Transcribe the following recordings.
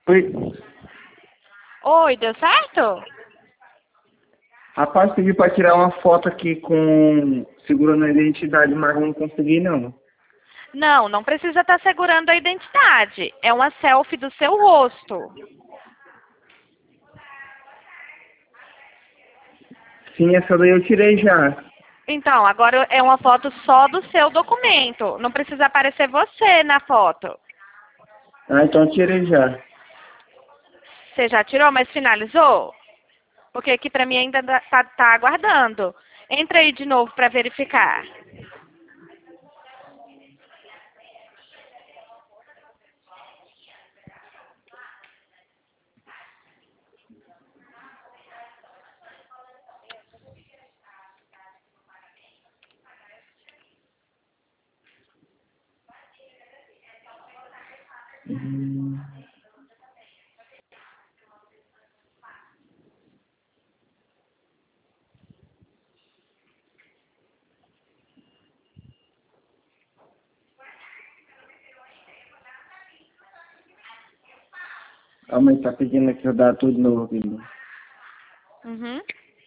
Oi. Oi, deu certo? Rapaz, pedi pra tirar uma foto aqui com segurando a identidade, mas não consegui não. Não, não precisa estar segurando a identidade. É uma selfie do seu rosto. Sim, essa daí eu tirei já. Então, agora é uma foto só do seu documento. Não precisa aparecer você na foto. Ah, então eu tirei já. Você já tirou, mas finalizou? Porque aqui pra mim ainda tá aguardando. Entra aí de novo para verificar. Hum. A mãe tá pedindo aqui eu dar tudo novo aqui. Uhum.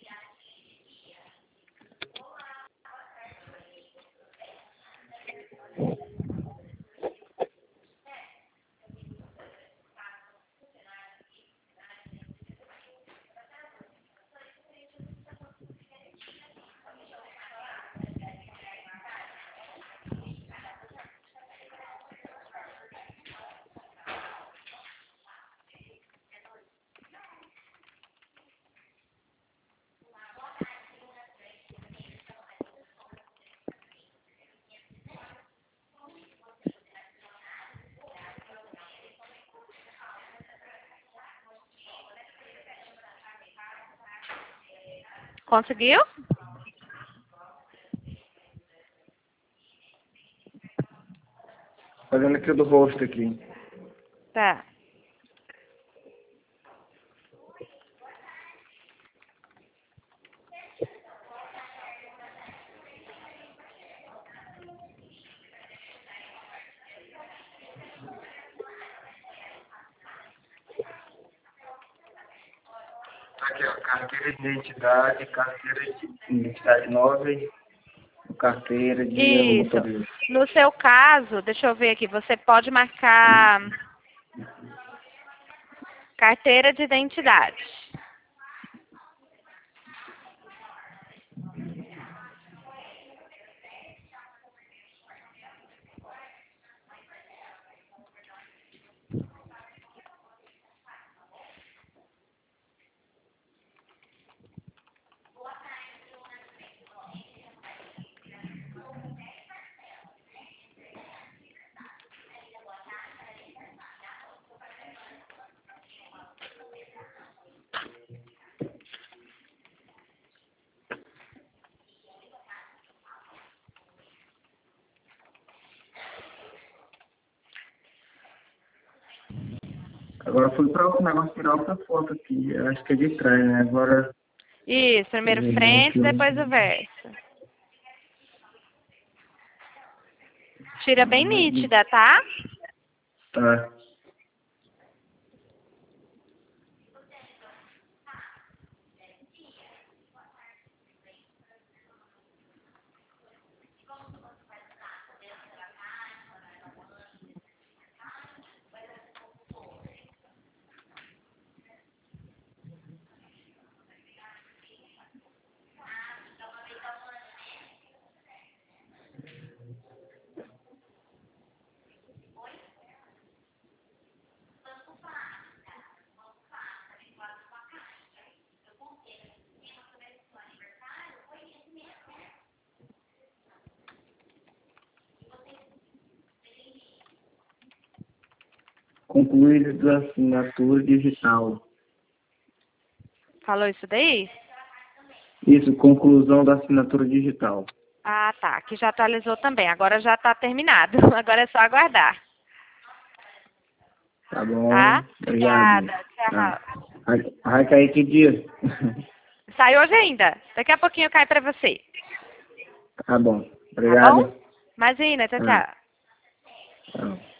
Conseguiu? Fazendo aqui o do rosto aqui. Tá. Tá aqui, ó, carteira de identidade, carteira de identidade nova e carteira de Isso. motorista. No seu caso, deixa eu ver aqui, você pode marcar carteira de identidade. Agora fui para o negócio tirar outra foto aqui. Eu acho que é de trás, né? Agora Isso, eu primeiro vou ver frente, aqui depois o verso. Tira bem nítida, tá? Tá. Concluído da assinatura digital. Falou isso daí? Isso, conclusão da assinatura digital. Ah, tá. Aqui já atualizou também. Agora já tá terminado. Agora é só aguardar. Tá bom. Tá? Obrigado. Obrigada. Tá. Tchau. Vai cair que dia? Sai hoje ainda. Daqui a pouquinho cai pra você. Tá bom. Tá bom? Obrigado. Imagina, tchau, Tá. tchau. Tchau.